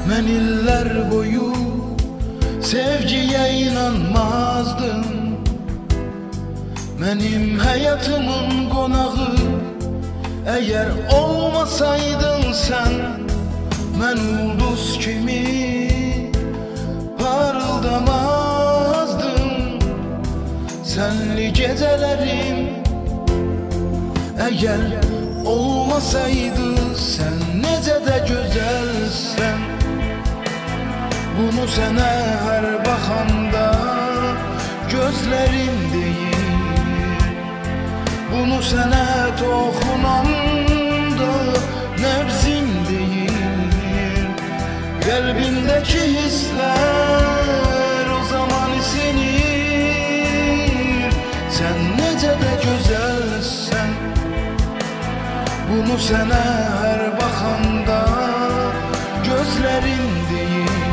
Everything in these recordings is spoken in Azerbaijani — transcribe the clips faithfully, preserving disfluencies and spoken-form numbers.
Mən illər boyu sevgiyə inanmazdım. Mənim həyatımın qonağı əgər olmasaydın sən, mən ulduz kimi parıldamazdım. Sənli gecələrim əgər olmasaydı, sən necə də gözəlsən. Bunu sənə hər baxanda gözlərim deyir, bunu sənə toxunanda nəbzim deyir. Qəlbimdəki hisslər o zaman isinir. Sən necə də gözəlsən, bunu sənə hər baxanda gözlərim deyir,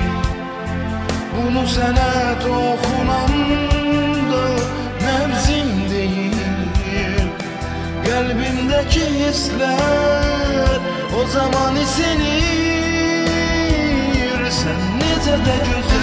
bunu sənə toxunanda nəbzim deyir. Qəlbimdəki hisslər o zaman isinir. Sən necə də gözəl